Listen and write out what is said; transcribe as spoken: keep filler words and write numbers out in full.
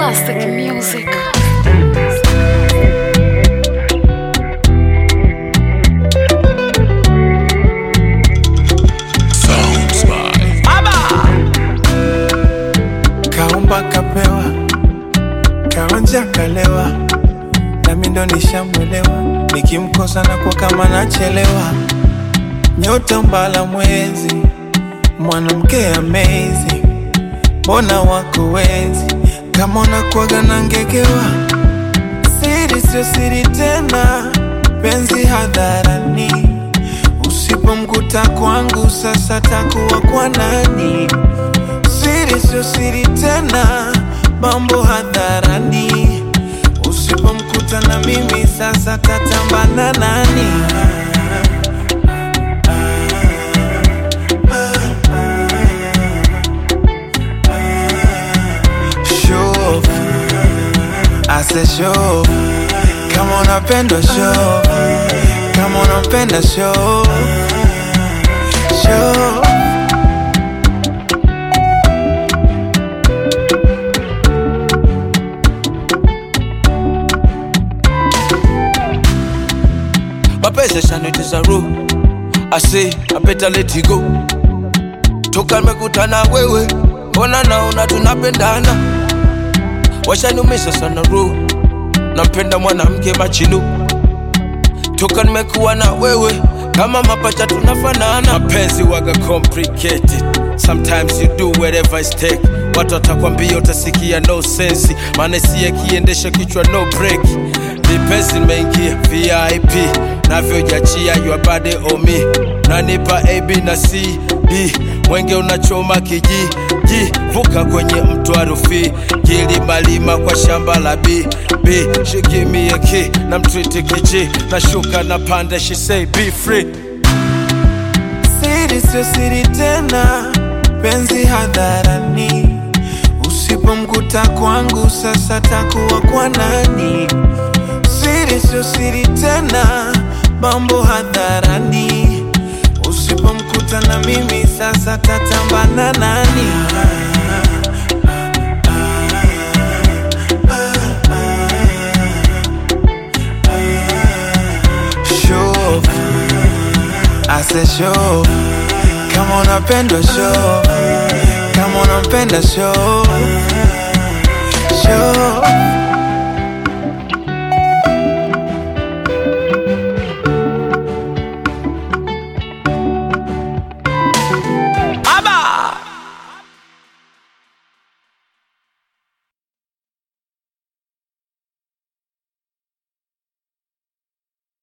Classic music. Sounds by Abba. Kaumba kapewa, kaonja kalewa, nami ndo nishamwelewa, nikimkosa na kwa kama nachelewa. Nyota mbala mwezi, mwanamke amazing, mbona wako wezi, kama unakuwaga na ngegewa. Siri sio siri tena, penzi hadharani, usipomkuta kwangu sasa takuwa kwa nani? Siri sio siri tena, mambo hadharani, usipomkuta na mimi sasa tatambana nani? Show, I said show, kama unapenda show, kama unapenda show, show. Mapenzi shanitiza roho, I say I better let it go. Toka nimekutana wewe, ona naona tunapendana. Washanumisha sana roho, nampenda mwanamke machinu. Toka nimekuwa na wewe, kama mapacha tunafanana. Mapenzi waga complicated, sometimes you do whatever it take. Watu watakwambia utasikia no sense, maana siye kiendesha kichwa no break. Vipenzi nimeingia V I P, navyojachia your body on me. Nanipa A B na C D, mwenge unachoma kiji ji, vuka kwenye mto wa Rufi, gili malima kwa shamba la B B. She give me a key, na mtreat kiji, na shuka na panda, she say be free. Siri sio siri tena, penzi hadharani, usipomkuta kwangu sasa takuwa kwa nani? Siri sio siri tena, mambo hadharani, usipomkuta na mimi sasa tatambana nani? Show, I said show, kama unapenda show, kama unapenda show, show.